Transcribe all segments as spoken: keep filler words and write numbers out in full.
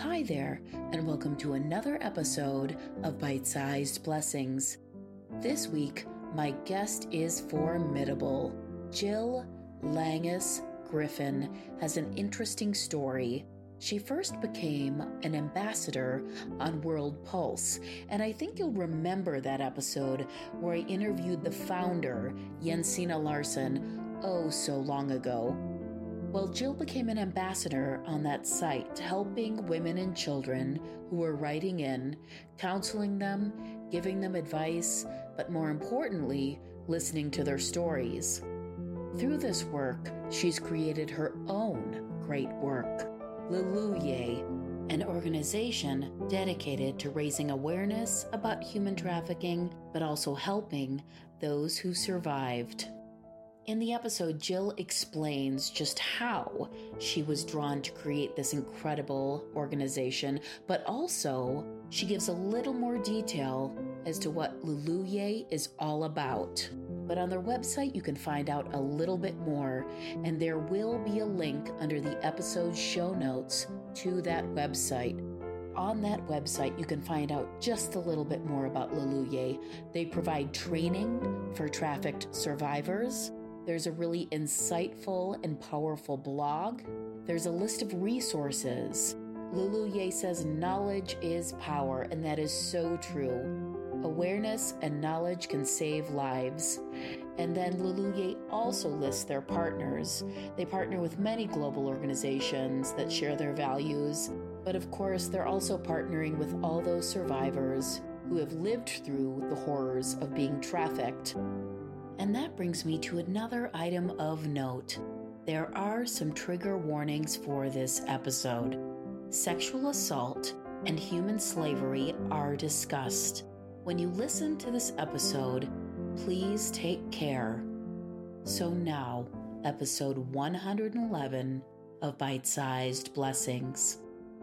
Hi there, and welcome to another episode of Bite-Sized Blessings. This week, my guest is formidable. Jill Langus Griffin has an interesting story. She first became an ambassador on World Pulse, and I think you'll remember that episode where I interviewed the founder, Jensine Larsson, oh so long ago. Well, Jill became an ambassador on that site, helping women and children who were writing in, counseling them, giving them advice, but more importantly, listening to their stories. Through this work, she's created her own great work, Luluye, an organization dedicated to raising awareness about human trafficking, but also helping those who survived. In the episode, Jill explains just how she was drawn to create this incredible organization, but also she gives a little more detail as to what Luluye is all about. But on their website, you can find out a little bit more, and there will be a link under the episode's show notes to that website. On that website, you can find out just a little bit more about Luluye. They provide training for trafficked survivors. There's a really insightful and powerful blog. There's a list of resources. Luluye says knowledge is power, and that is so true. Awareness and knowledge can save lives. And then Luluye also lists their partners. They partner with many global organizations that share their values. But of course, they're also partnering with all those survivors who have lived through the horrors of being trafficked. And that brings me to another item of note. There are some trigger warnings for this episode. Sexual assault and human slavery are discussed. When you listen to this episode, please take care. So now, episode one hundred eleven of Bite-Sized Blessings.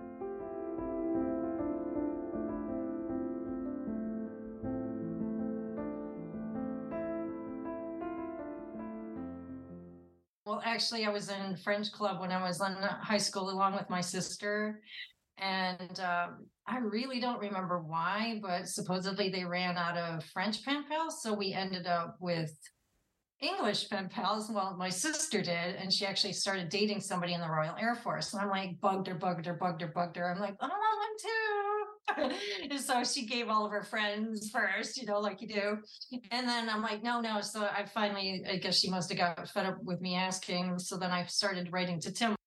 Well, actually, I was in French club when I was in high school along with my sister. And um, I really don't remember why, but supposedly they ran out of French pen pals. So we ended up with English pen pals. Well, my sister did. And she actually started dating somebody in the Royal Air Force. And I'm like, bugged her, bugged her, bugged her, bugged her. I'm like, I want one too. And so she gave all of her friends first, you know, like you do. And then I'm like, no, no. So I finally, I guess she must have got fed up with me asking. So then I started writing to Tim.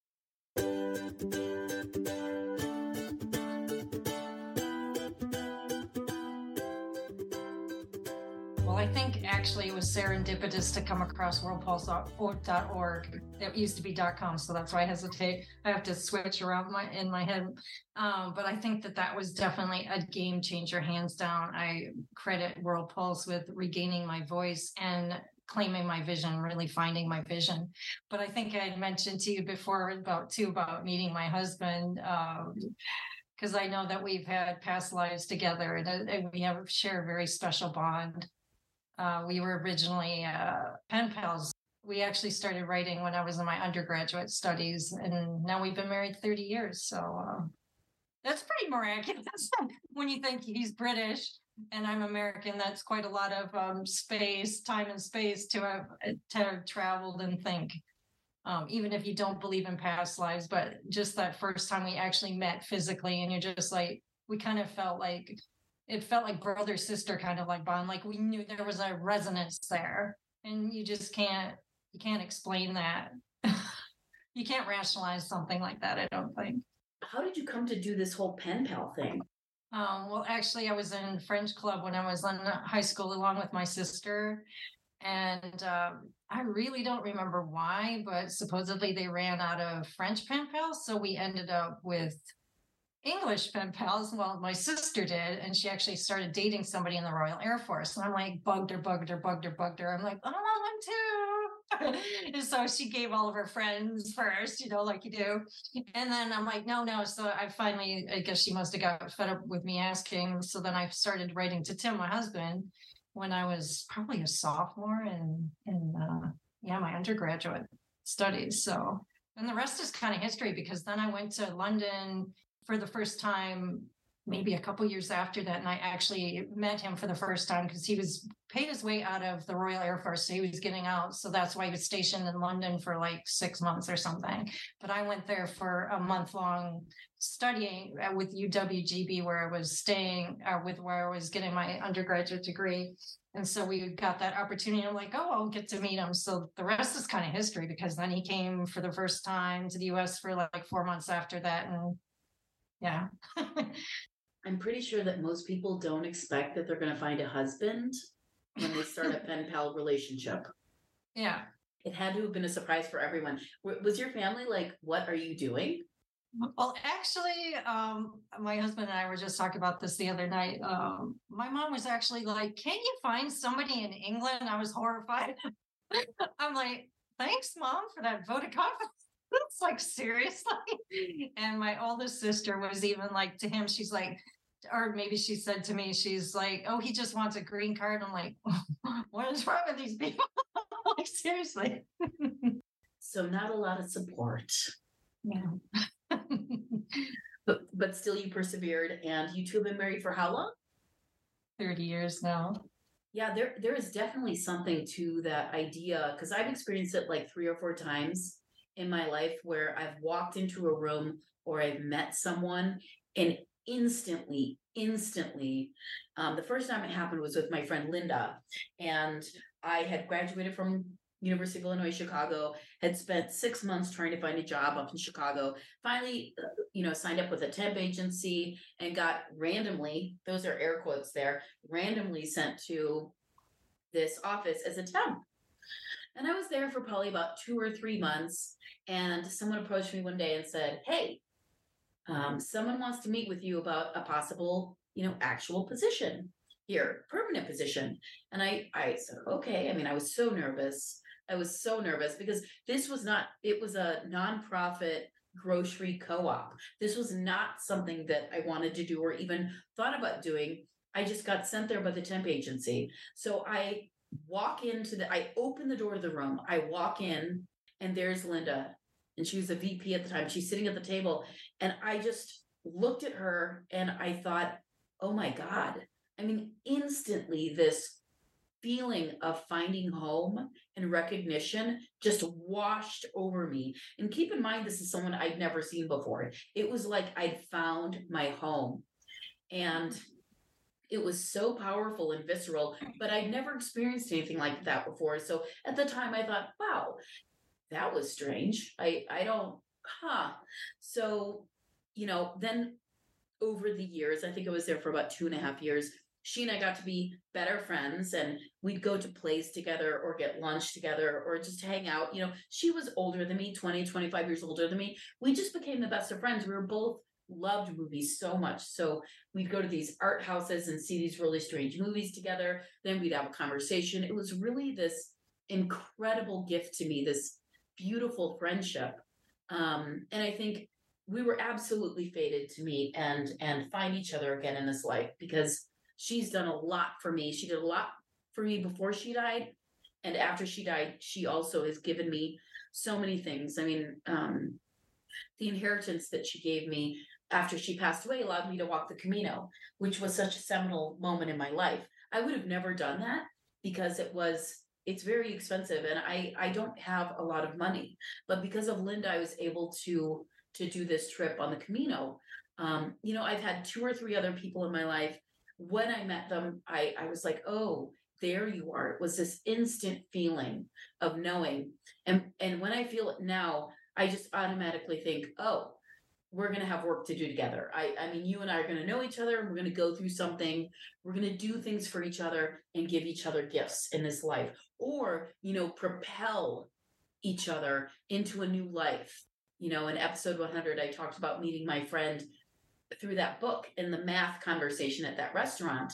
Well, I think actually it was serendipitous to come across world pulse dot org. It used to be .com, so that's why I hesitate. I have to switch around my in my head. Um, but I think that that was definitely a game changer, hands down. I credit World Pulse with regaining my voice and claiming my vision, really finding my vision. But I think I had mentioned to you before about too about meeting my husband. Um, because I know that we've had past lives together, and, and we have share a very special bond. Uh, we were originally uh, pen pals. We actually started writing when I was in my undergraduate studies, and now we've been married thirty years. So uh, that's pretty miraculous when you think he's British and I'm American. That's quite a lot of um, space, time and space to have, to have traveled and think, um, even if you don't believe in past lives. But just that first time we actually met physically, and you're just like, we kind of felt like, it felt like brother sister kind of like bond. Like we knew there was a resonance there, and you just can't, you can't explain that. You can't rationalize something like that, I don't think. How did you come to do this whole pen pal thing? Um, well, actually, I was in French club when I was in high school along with my sister. And um, I really don't remember why, but supposedly they ran out of French pen pals. So we ended up with English pen pals. Well, my sister did, and she actually started dating somebody in the Royal Air Force. And I'm like, bugged her, bugged her, bugged her, bugged her. I'm like, I want one too. And so she gave all of her friends first, you know, like you do. And then I'm like, no, no. So I finally, I guess she must have got fed up with me asking. So then I started writing to Tim, my husband, when I was probably a sophomore in, in uh, yeah, my undergraduate studies. So, and the rest is kind of history, because then I went to London for the first time, maybe a couple years after that. And I actually met him for the first time because he was paid his way out of the Royal Air Force. So he was getting out. So that's why he was stationed in London for like six months or something. But I went there for a month long studying with U W G B, where I was staying uh, with where I was getting my undergraduate degree. And so we got that opportunity. I'm like, oh, I'll get to meet him. So the rest is kind of history, because then he came for the first time to the U S for like four months after that. And yeah. I'm pretty sure that most people don't expect that they're going to find a husband when they start a pen pal relationship. Yeah. It had to have been a surprise for everyone. Was your family like, what are you doing? Well, actually, um, my husband and I were just talking about this the other night. Um, my mom was actually like, can't you find somebody in England? I was horrified. I'm like, thanks, Mom, for that vote of confidence. It's like, seriously? And my oldest sister was even like, to him, she's like, or maybe she said to me, she's like, oh, he just wants a green card. I'm like, what is wrong with these people? Like, seriously. So not a lot of support. Yeah. but but still you persevered, and you two have been married for how long? thirty years now. Yeah, there there is definitely something to that idea, because I've experienced it like three or four times in my life where I've walked into a room or I've met someone and instantly, instantly, um, the first time it happened was with my friend Linda, and I had graduated from University of Illinois, Chicago, had spent six months trying to find a job up in Chicago, finally, uh, you know, signed up with a temp agency and got randomly, those are air quotes there, randomly sent to this office as a temp. And I was there for probably about two or three months. And someone approached me one day and said, hey, um, someone wants to meet with you about a possible, you know, actual position here, permanent position. And I, I said, okay. I mean, I was so nervous. I was so nervous because this was not, it was a nonprofit grocery co-op. This was not something that I wanted to do or even thought about doing. I just got sent there by the temp agency. So I walk into the, I open the door of the room. I walk in and there's Linda, and she was a V P at the time. She's sitting at the table, and I just looked at her and I thought, oh my God. I mean, instantly this feeling of finding home and recognition just washed over me. And keep in mind, this is someone I'd never seen before. It was like I'd found my home. And it was so powerful and visceral, but I'd never experienced anything like that before. So at the time I thought, wow, that was strange. I, I don't, huh. So, you know, then over the years, I think I was there for about two and a half years, she and I got to be better friends, and we'd go to plays together or get lunch together or just hang out. You know, she was older than me, twenty, twenty-five years older than me. We just became the best of friends. We were both loved movies so much. So we'd go to these art houses and see these really strange movies together. Then we'd have a conversation. It was really this incredible gift to me, this beautiful friendship. Um, and I think we were absolutely fated to meet and and find each other again in this life, because she's done a lot for me. She did a lot for me before she died. And after she died, she also has given me so many things. I mean, um, the inheritance that she gave me after she passed away allowed me to walk the Camino, which was such a seminal moment in my life. I would have never done that because it was, it's very expensive and I, I don't have a lot of money. But because of Linda, I was able to, to do this trip on the Camino. Um, you know, I've had two or three other people in my life. When I met them, I, I was like, oh, there you are. It was this instant feeling of knowing. And, and when I feel it now, I just automatically think, oh, we're going to have work to do together. I, I mean, you and I are going to know each other, and we're going to go through something. We're going to do things for each other and give each other gifts in this life, or, you know, propel each other into a new life. You know, in episode one hundred, I talked about meeting my friend through that book and the math conversation at that restaurant.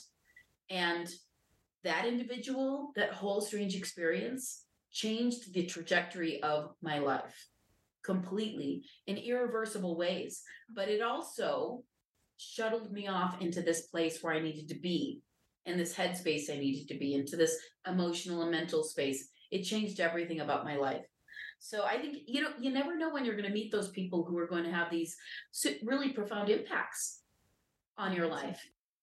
And that individual, that whole strange experience changed the trajectory of my life completely in irreversible ways. But it also shuttled me off into this place where I needed to be, in this headspace I needed to be, into this emotional and mental space. It changed everything about my life. So I think, you know, you never know when you're going to meet those people who are going to have these really profound impacts on your life.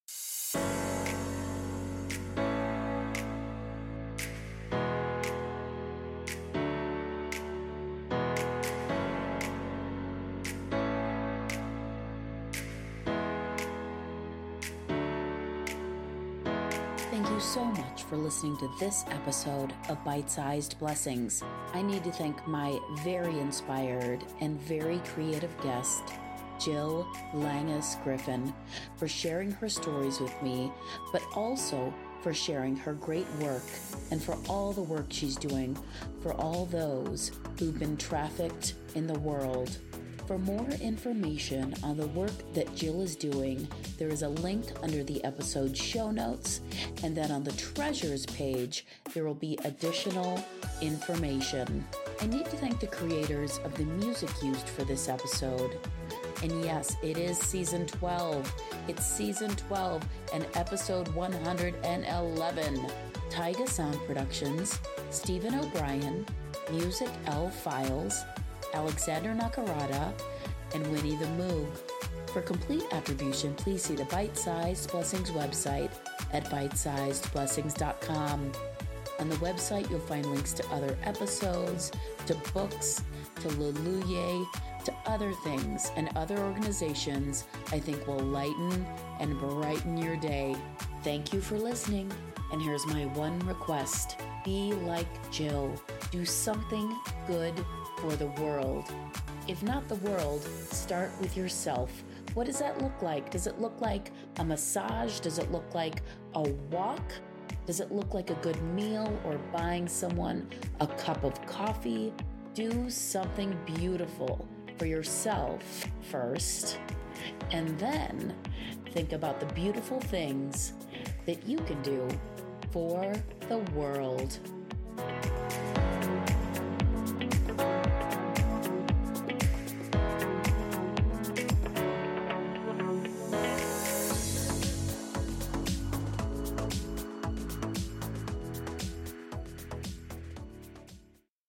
Thank you so much for listening to this episode of Bite-Sized Blessings. I need to thank my very inspired and very creative guest, Jill Langus Griffin, for sharing her stories with me, but also for sharing her great work and for all the work she's doing for all those who've been trafficked in the world. For more information on the work that Jill is doing, there is a link under the episode show notes, and then on the treasures page, there will be additional information. I need to thank the creators of the music used for this episode. And yes, it is season twelve. It's season twelve and episode one hundred eleven. Taiga Sound Productions, Stephen O'Brien, Music L Files, Alexander Nakarada, and Winnie the Moog. For complete attribution, please see the Bite-Sized Blessings website at bite sized blessings dot com. On the website, you'll find links to other episodes, to books, to Luluye, to other things and other organizations I think will lighten and brighten your day. Thank you for listening, and here's my one request. Be like Jill. Do something good for the world. If not the world, start with yourself. What does that look like? Does it look like a massage? Does it look like a walk? Does it look like a good meal or buying someone a cup of coffee? Do something beautiful for yourself first, and then think about the beautiful things that you can do for the world.